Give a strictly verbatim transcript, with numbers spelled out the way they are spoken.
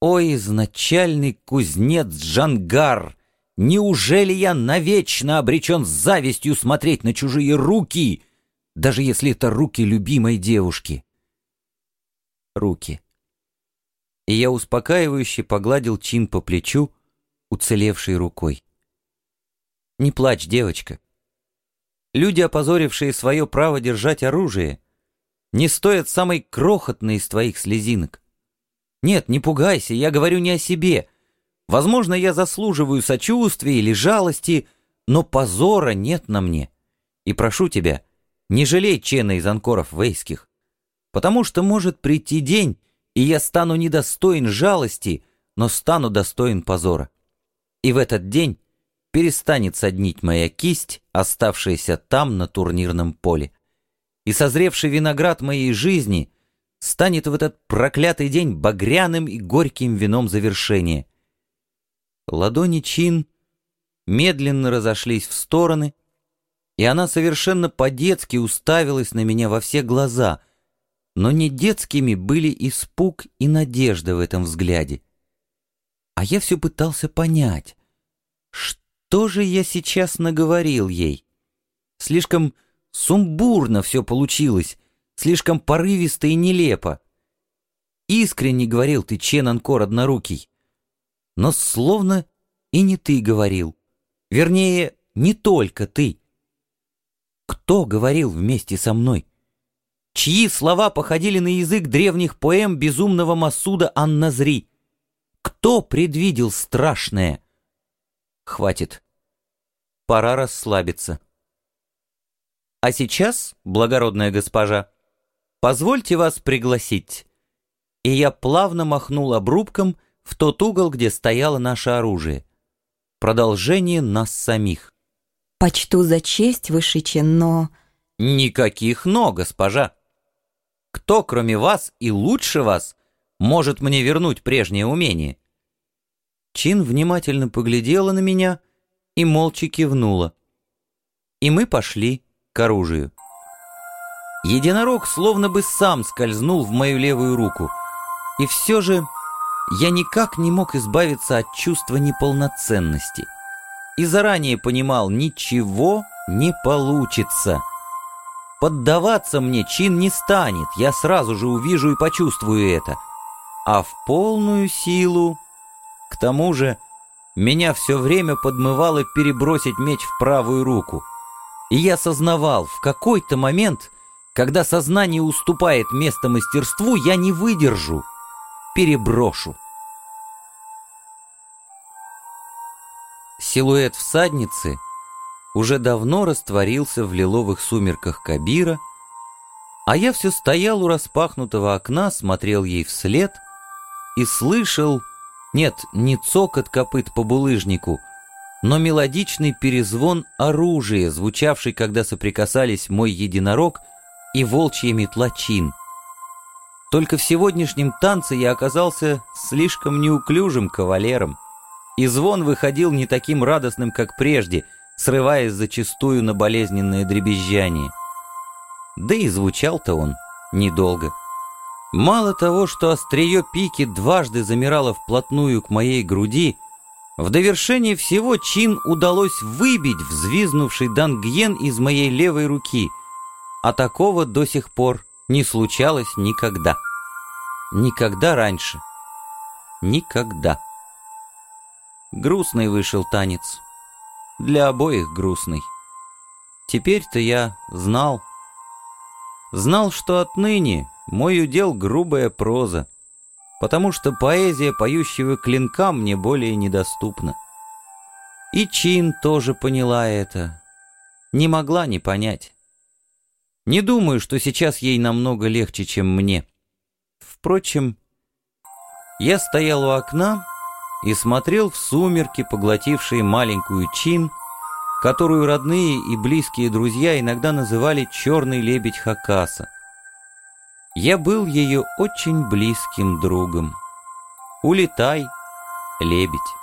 Ой, изначальный кузнец Джангар! Неужели я навечно обречен с завистью смотреть на чужие руки, даже если это руки любимой девушки? Руки. И я успокаивающе погладил Чин по плечу, уцелевшей рукой. Не плачь, девочка. Люди, опозорившие свое право держать оружие, не стоят самой крохотной из твоих слезинок. Нет, не пугайся, я говорю не о себе. Возможно, я заслуживаю сочувствия или жалости, но позора нет на мне. И прошу тебя, не жалей Чена из анкоров вейских, потому что может прийти день, и я стану недостоин жалости, но стану достоин позора. И в этот день перестанет соднить моя кисть, оставшаяся там, на турнирном поле. И созревший виноград моей жизни станет в этот проклятый день багряным и горьким вином завершения. Ладони Чин медленно разошлись в стороны, и она совершенно по-детски уставилась на меня во все глаза, но не детскими были испуг и надежда в этом взгляде. А я все пытался понять, что же я сейчас наговорил ей. Слишком сумбурно все получилось, слишком порывисто и нелепо. Искренне говорил ты, Чен Анкор однорукий, но словно и не ты говорил. Вернее, не только ты. Кто говорил вместе со мной? Чьи слова походили на язык древних поэм безумного Масуда ан-Назри? Кто предвидел страшное? Хватит. Пора расслабиться. А сейчас, благородная госпожа, позвольте вас пригласить. И я плавно махнул обрубком в тот угол, где стояло наше оружие. Продолжение нас самих. Почту за честь, высший чин, но... Никаких «но», госпожа. Кто, кроме вас и лучше вас, может мне вернуть прежнее умение? Чин внимательно поглядела на меня и молча кивнула. И мы пошли к оружию. Единорог словно бы сам скользнул в мою левую руку. И все же я никак не мог избавиться от чувства неполноценности. И заранее понимал, ничего не получится. Поддаваться мне Чин не станет, я сразу же увижу и почувствую это. А в полную силу... К тому же меня все время подмывало перебросить меч в правую руку. И я сознавал, в какой-то момент, когда сознание уступает место мастерству, я не выдержу, переброшу. Силуэт всадницы уже давно растворился в лиловых сумерках Кабира, а я все стоял у распахнутого окна, смотрел ей вслед и слышал, нет, не цокот копыт по булыжнику, но мелодичный перезвон оружия, звучавший, когда соприкасались мой единорог и волчья метла Чин. Только в сегодняшнем танце я оказался слишком неуклюжим кавалером, и звон выходил не таким радостным, как прежде, срываясь зачастую на болезненное дребезжание. Да и звучал-то он недолго. Мало того, что острие пики дважды замирало вплотную к моей груди, в довершение всего Чин удалось выбить взвизнувший дангьен из моей левой руки, а такого до сих пор не случалось никогда. Никогда раньше. Никогда. Грустный вышел танец. Для обоих грустный. Теперь-то я знал. Знал, что отныне мой удел грубая проза, потому что поэзия поющего клинка мне более недоступна. И Чин тоже поняла это. Не могла не понять. Не думаю, что сейчас ей намного легче, чем мне. Впрочем, я стоял у окна и смотрел в сумерки, поглотившие маленькую Чин, которую родные и близкие друзья иногда называли «черный лебедь Хакаса». Я был ее очень близким другом. Улетай, лебедь.